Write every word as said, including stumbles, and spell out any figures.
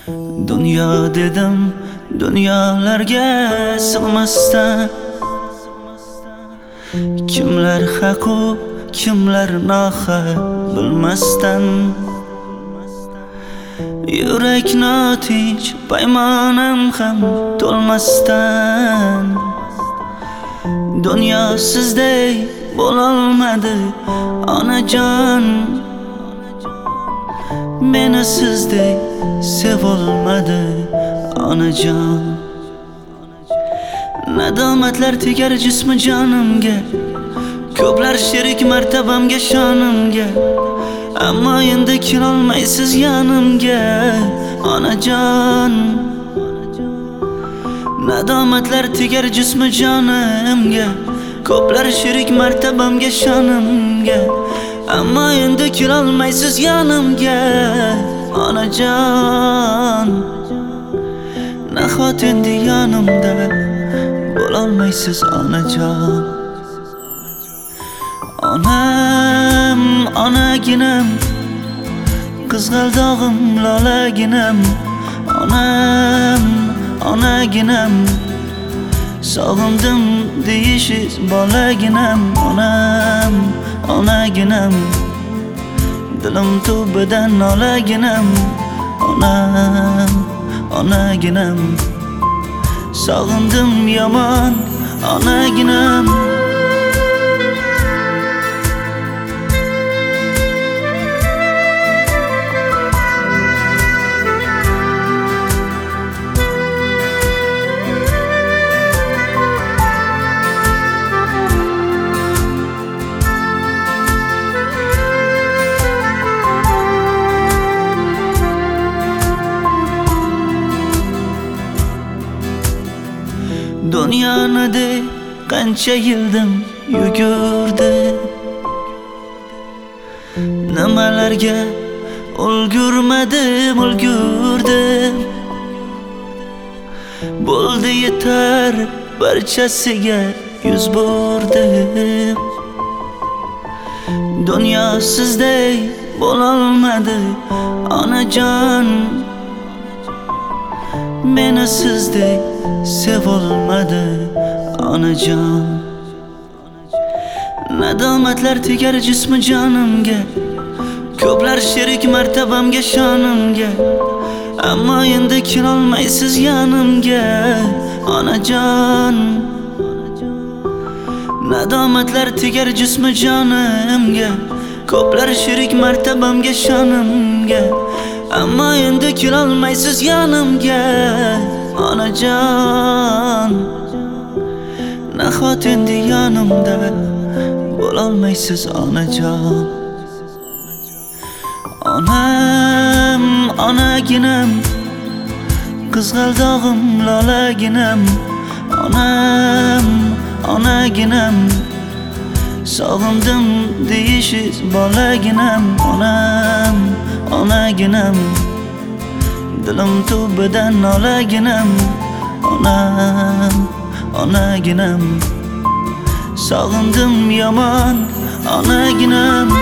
Dunyo dedim, dunyolarga sig'masdan. Kimlar haqu, kimlar nohaq bilmasdan. Yurak notinch, paymonam ham to'lmasdan. Dunyo sizdek bo'lolmadi onajon, meni sizdek sevolmadi onajon. Nadomatlar tegar jismi jonimga, ko'plar sherik martabamga shonimga, ammo endi kelolmaysiz yonimga onajon. Nadomatlar tegar jismi jonimga, ko'plar sherik martabamga shonimga, ammo endi kelolmaysiz yonimga onajon. Nahot endi yonimda bo'lolmaysiz onajon. Onam, onaginam, qizg'aldog'im lolaginam. Onam, onaginam, sog'indim deyishiz bolaginam. Onam, onaginam, dilim tubidan nolaginam. Onam, onaginam, sog'indim yomon onaginam. Dunyoni deb qancha yildim yugurdim, nimalarga ulgurmadim, ulgurdim. Bo'ldi yetar, barchasiga yuz burdim. Dunyo sizdek bo'lolmadi onajon, meni sizdek sevolmadi onajon. Nadomatlar tegar jismi jonimga, ko'plar sherik martabamga shonimga, ammo endi kelolmaysiz yonimga onajon. Nadomatlar tegar jismi jonimga, ko'plar sherik martabamga shonimga, ammo endi kelolmaysiz yonimga onajon. Nahot endi yonimda bo'lolmaysiz onajon. Onam, onaginam, qizg'aldog'im lolaginam. Onam, onaginam, sog'indim deyishiz bolaginam. Onam, onaginam, dilim tubidan nolaginam. Onam, onaginam, sog'indim yomon onaginam.